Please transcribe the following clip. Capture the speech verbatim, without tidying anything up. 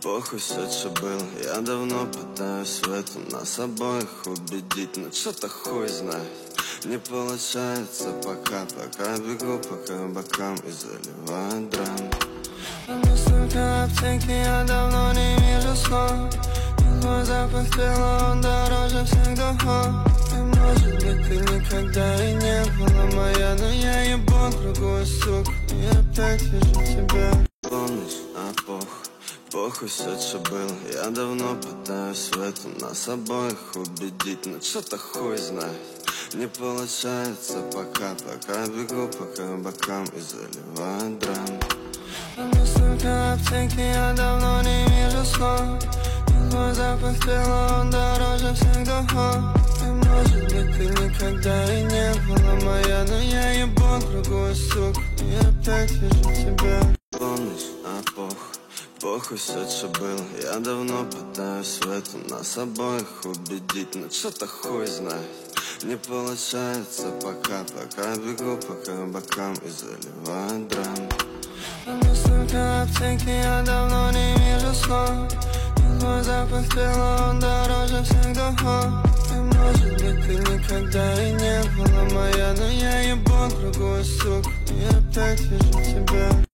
Похуй все, что было, я давно пытаюсь в этом нас обоих убедить, но что-то хуй знает, не получается пока, пока бегу по кабакам и заливаю драм. Оно столько аптеки, я давно не вижу слов. Твой запах тела, он дороже всех духов. И может быть ты никогда и не была моя, но я ебу другую суку, и опять вижу тебя. Помнишь, а похуй, похуй все, что было, я давно пытаюсь в этом нас обоих убедить, но что-то хуй знает, не получается пока, пока бегу по кабакам и заливаю драм. Оно столько аптеки, я давно не вижу слов. Твой запах тела, он дороже всех духов. И может быть ты никогда и не была моя, но я ебу другую суку, и опять вижу тебя. Помнишь, а похуй, похуй все, что было, я давно пытаюсь в этом нас обоих убедить, но что-то хуй знает, не получается пока, пока бегу по кабакам и заливаю драм. Оно столько аптеки, я давно не вижу слов. Твой запах тела, он дороже всех духов. И может быть ты никогда и не была моя, но я ебу другую суку, и опять вижу тебя.